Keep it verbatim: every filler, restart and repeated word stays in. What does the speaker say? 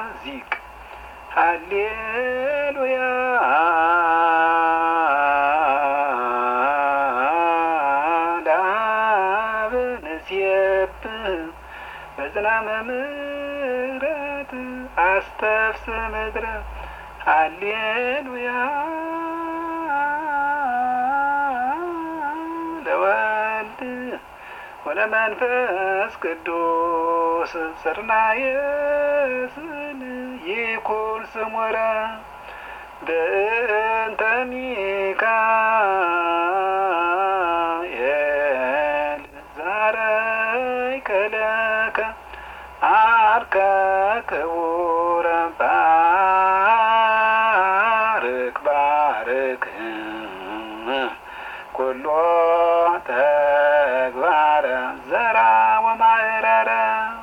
ዚቅ ሃሌሉያ ለአብ ንሴብህ በዝናመ ምሕረት አስተፍስ ምድረ ሃሌሉያ ለወልድ ወለመንፈስ ቅዱስ ጽርናየ ስን ይኩን ስሙረ በእንተ ሚካኤል ዛረይከ ለከ አርከ ክቡረ